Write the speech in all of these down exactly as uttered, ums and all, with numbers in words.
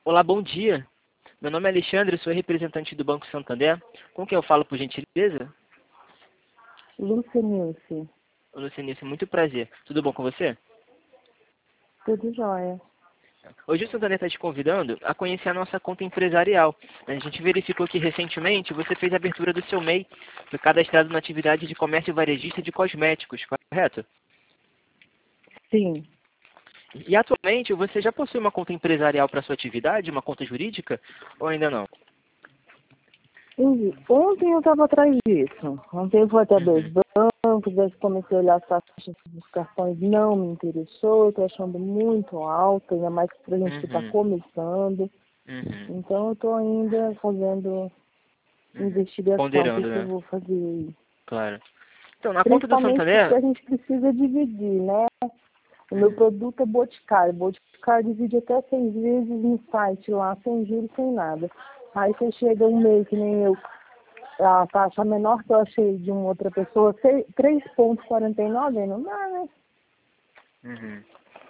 Olá, bom dia. Meu nome é Alexandre, sou representante do Banco Santander. Com quem eu falo, por gentileza? Lucenilce, Ô, Lucianice, muito prazer. Tudo bom com você? tudo jóia. Hoje o Santander está te convidando a conhecer a nossa conta empresarial. A gente verificou que recentemente você fez a abertura do seu M E I, foi cadastrado na atividade de comércio varejista de cosméticos, correto? Sim. E atualmente você já possui uma conta empresarial para sua atividade, uma conta jurídica, ou ainda não? E ontem eu estava atrás disso. Ontem eu fui até dois Uhum, bancos, aí comecei a olhar as taxas dos cartões, não me interessou, estou achando muito alto, ainda mais para a gente que está uhum, começando. uhum, Então eu estou ainda fazendo uhum. investigação, o que, Ponderando, que eu né? vou fazer aí. Claro. Então, na conta do Principalmente porque Santander, a gente precisa dividir, né? O meu uhum, produto é Boticário. Boticário divide até seis vezes no site lá, sem juros, sem nada. Aí você chega um mês que nem eu, a taxa menor que eu achei de uma outra pessoa, três vírgula quarenta e nove, aí não dá, né? uhum.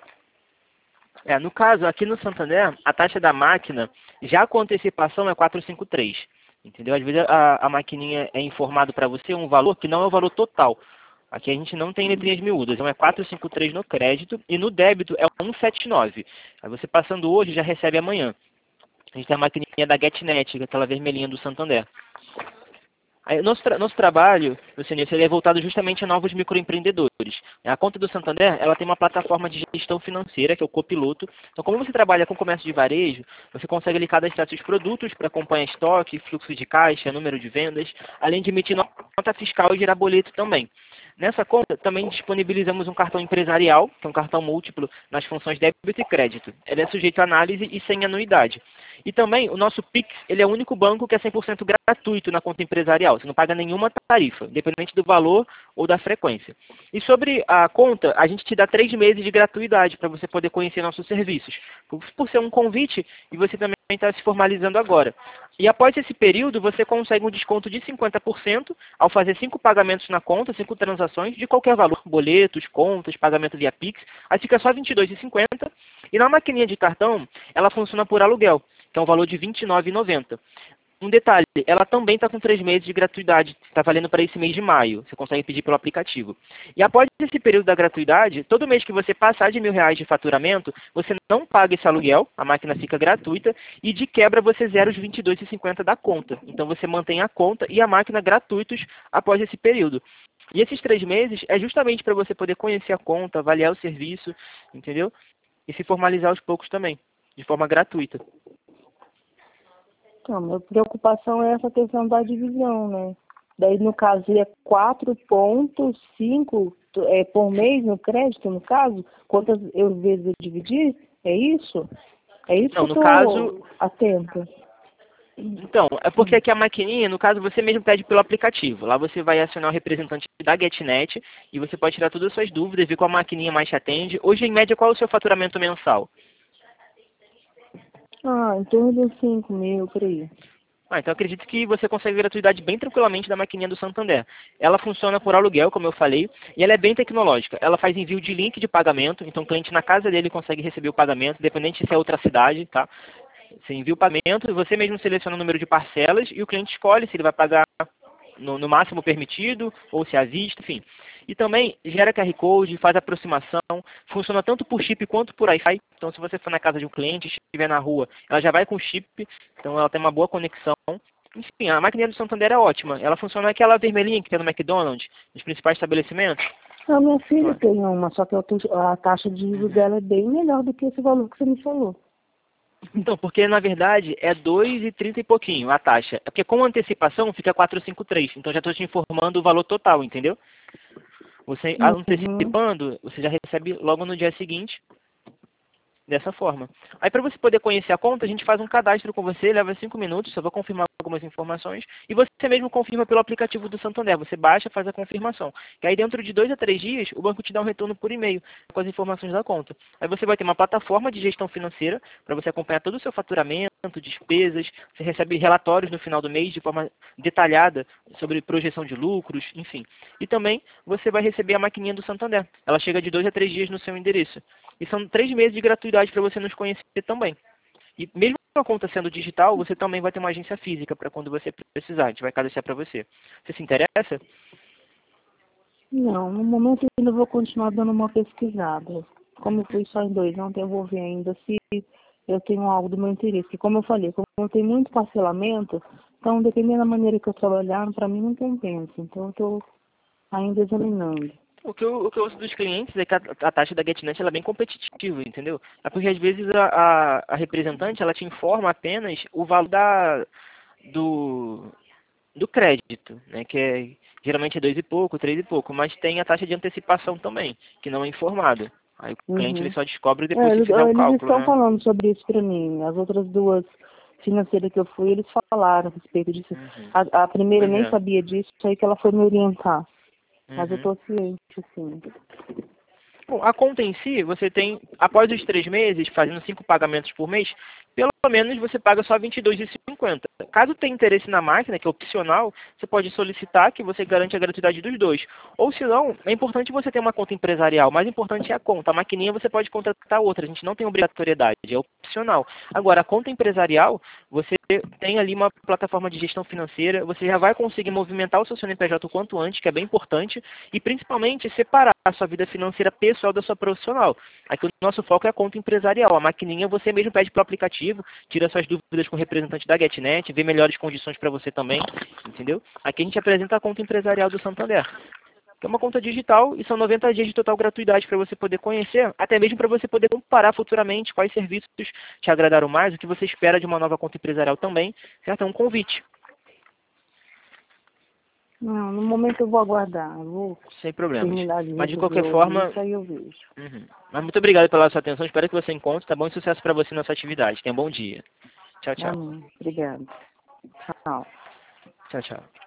É, no caso, aqui no Santander, a taxa da máquina, já com antecipação, é quatrocentos e cinquenta e três. Entendeu? Às vezes a, a maquininha é informado para você um valor que não é o valor total. Aqui a gente não tem letrinhas miúdas, então é quatrocentos e cinquenta e três no crédito e no débito é cento e setenta e nove. Aí você passando hoje já recebe amanhã. A gente tem a maquininha da GetNet, que é aquela vermelhinha do Santander. Aí, nosso, tra nosso trabalho, Luciano, ele é voltado justamente a novos microempreendedores. A conta do Santander, ela tem uma plataforma de gestão financeira, que é o Copiloto. Então, como você trabalha com comércio de varejo, você consegue ali cadastrar seus produtos para acompanhar estoque, fluxo de caixa, número de vendas, além de emitir nota fiscal e gerar boleto também. Nessa conta, também disponibilizamos um cartão empresarial, que é um cartão múltiplo nas funções débito e crédito. Ele é sujeito a análise e sem anuidade. E também o nosso Pix, ele é o único banco que é cem por cento gratuito na conta empresarial. Você não paga nenhuma tarifa, independente do valor ou da frequência. E sobre a conta, a gente te dá três meses de gratuidade para você poder conhecer nossos serviços. Por, por ser um convite e você também está se formalizando agora. E após esse período, você consegue um desconto de cinquenta por cento ao fazer cinco pagamentos na conta, cinco transações de qualquer valor, boletos, contas, pagamento via Pix. Aí fica só vinte e dois reais e cinquenta centavos. E na maquininha de cartão, ela funciona por aluguel, que é um valor de vinte e nove reais e noventa centavos. Um detalhe, ela também está com três meses de gratuidade, está valendo para esse mês de maio. Você consegue pedir pelo aplicativo. E após esse período da gratuidade, todo mês que você passar de mil reais de faturamento, você não paga esse aluguel, a máquina fica gratuita, e de quebra você zera os vinte e dois reais e cinquenta centavos da conta. Então você mantém a conta e a máquina gratuitos após esse período. E esses três meses é justamente para você poder conhecer a conta, avaliar o serviço, entendeu? E se formalizar aos poucos também, de forma gratuita. Então, minha preocupação é essa questão da divisão, né? Daí, no caso, é quatro vírgula cinco é, por mês no crédito, no caso? Quantas eu, vezes eu dividir? É isso? É isso que Não, eu no caso, estou atenta. então, é porque aqui a maquininha, no caso, você mesmo pede pelo aplicativo. Lá você vai acionar o representante da GetNet e você pode tirar todas as suas dúvidas, ver qual maquininha mais te atende. Hoje, em média, qual é o seu faturamento mensal? Ah, em torno de cinco mil, por aí. Ah, então acredito que você consegue gratuidade bem tranquilamente da maquininha do Santander. Ela funciona por aluguel, como eu falei, e ela é bem tecnológica. Ela faz envio de link de pagamento, então o cliente na casa dele consegue receber o pagamento, independente se é outra cidade, tá? Você envia o pagamento, você mesmo seleciona o número de parcelas e o cliente escolhe se ele vai pagar no, no máximo permitido ou se é à vista, enfim. E também gera Q R Code, faz aproximação, funciona tanto por chip quanto por Wi-Fi. Então, se você for na casa de um cliente, estiver na rua, ela já vai com chip, então ela tem uma boa conexão. Enfim, a maquininha do Santander é ótima. Ela funciona aquela vermelhinha que tem no McDonald's, nos principais estabelecimentos. A minha filha Então, tem uma, só que a tu- a taxa de juros uhum. dela é bem melhor do que esse valor que você me falou. Então, porque na verdade é dois e trinta e pouquinho a taxa. É porque com antecipação fica quatrocentos e cinquenta e três. Então já estou te informando o valor total, entendeu? Você Uhum. antecipando, você já recebe logo no dia seguinte dessa forma. Aí para você poder conhecer a conta, a gente faz um cadastro com você, leva cinco minutos, só vou confirmar algumas informações, e você mesmo confirma pelo aplicativo do Santander. Você baixa, faz a confirmação. E aí dentro de dois a três dias, o banco te dá um retorno por e-mail com as informações da conta. Aí você vai ter uma plataforma de gestão financeira para você acompanhar todo o seu faturamento, despesas, você recebe relatórios no final do mês de forma detalhada sobre projeção de lucros, enfim. E também você vai receber a maquininha do Santander. Ela chega de dois a três dias no seu endereço. E são três meses de gratuidade para você nos conhecer também. E mesmo a conta sendo digital, você também vai ter uma agência física para quando você precisar. A gente vai cadastrar para você. Você se interessa? Não, no momento eu ainda vou continuar dando uma pesquisada. Como eu fui só em dois, ontem eu vou ver ainda se eu tenho algo do meu interesse. Porque como eu falei, como eu tenho muito parcelamento, então dependendo da maneira que eu trabalhar, para mim não compensa. Então eu estou ainda examinando. O que, eu, o que eu ouço dos clientes é que a, a taxa da GetNet ela é bem competitiva, entendeu? É porque às vezes a, a, a representante ela te informa apenas o valor da, do, do crédito, né? Que é, geralmente é dois e pouco, três e pouco, mas tem a taxa de antecipação também, que não é informada. Aí o cliente ele Uhum. só descobre É, depois se eles, fizer o eles cálculo, estão né? falando sobre isso para mim. As outras duas financeiras que eu fui, eles falaram a respeito disso. Uhum. A, a primeira Pois nem é. sabia disso, aí que ela foi me orientar. Mas eu Uhum. estou ciente, sim. Bom, a conta em si, você tem, após os três meses, fazendo cinco pagamentos por mês, pelo menos você paga só vinte e dois reais e cinquenta centavos. Caso tenha interesse na máquina, que é opcional, você pode solicitar que você garante a gratuidade dos dois. Ou se não, é importante você ter uma conta empresarial. O mais importante é a conta. A maquininha você pode contratar outra. A gente não tem obrigatoriedade, é opcional. Agora, a conta empresarial, você tem ali uma plataforma de gestão financeira, você já vai conseguir movimentar o seu C N P J o quanto antes, que é bem importante, e principalmente separar a sua vida financeira pessoal da sua profissional. Aqui o nosso foco é a conta empresarial. A maquininha você mesmo pede para o aplicativo, tira suas dúvidas com o representante da GetNet, vê melhores condições para você também, entendeu? Aqui a gente apresenta a conta empresarial do Santander, que é uma conta digital e são noventa dias de total gratuidade para você poder conhecer, até mesmo para você poder comparar futuramente quais serviços te agradaram mais, o que você espera de uma nova conta empresarial também, certo? É um convite. Não, no momento eu vou aguardar. Eu vou Sem problemas. terminar de Mas de resolver qualquer hoje forma, isso, aí eu vejo. uhum. Mas muito obrigado pela sua atenção. Espero que você encontre. Tá bom? E sucesso para você na sua atividade. Tenha um bom dia. Tchau, tchau. Amém. Obrigada. Tchau. Tchau, tchau.